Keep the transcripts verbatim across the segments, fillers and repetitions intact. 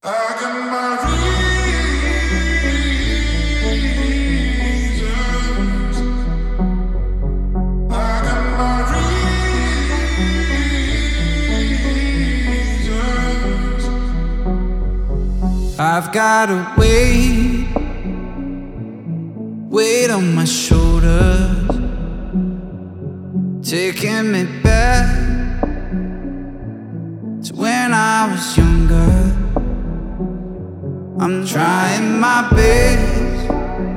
I got my reasons. I got my reasons. I've got a weight, weight on my shoulders, taking me back to when I was younger. I'm trying my best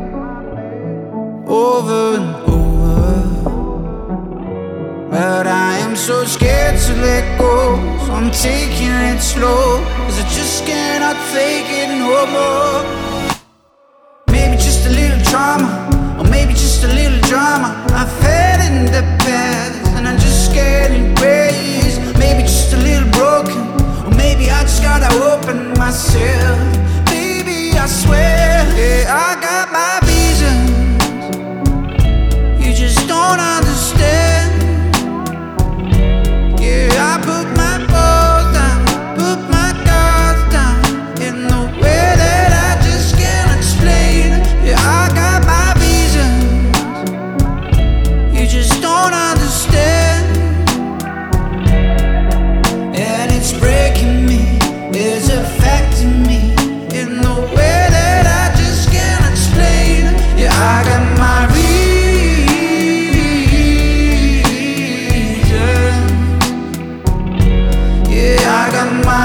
over and over, but I am so scared to let go. So I'm taking it slow, cause I just cannot take it no more. Maybe just a little trauma, or maybe just a little drama I've had in the past, and I'm just scared it raise. Maybe just a little broken, or maybe I just gotta open myself. Baby, I swear, yeah, I got my reasons. You just don't understand. Yeah, I put my balls down, put my guards down in the way that I just can't explain. Yeah, I got my reasons. You just don't understand. And it's breaking me, it's affecting me in the way that I just can't explain. Yeah, I got my reasons. Yeah, I got my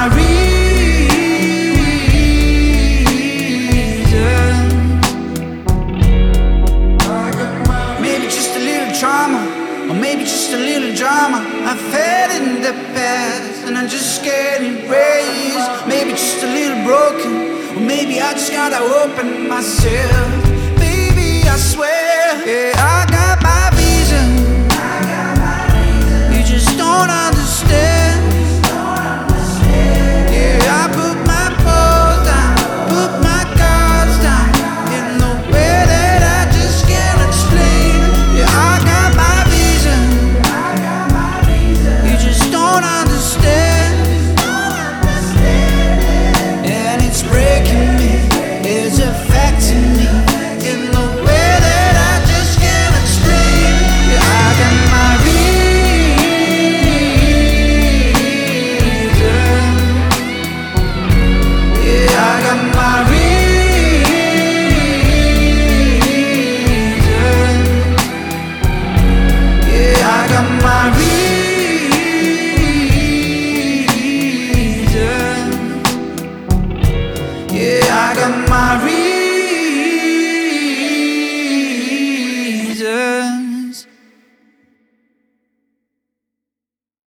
reasons. Maybe just a little trauma, or maybe just a little drama I've had in the past, and I'm just scared it raise. Maybe just a little broken, or maybe I just gotta open myself. Baby, I swear, yeah, I got my reasons. You just don't understand. Yeah, I put my balls down, put my guards down in the way that I just can't explain. Yeah, I got my reasons. You just don't understand. And it's breaking me, it's affecting me in the way that I just can't explain. Yeah, I got my reasons. Yeah, I got my reasons. Yeah, I got my reasons. Yeah, I got my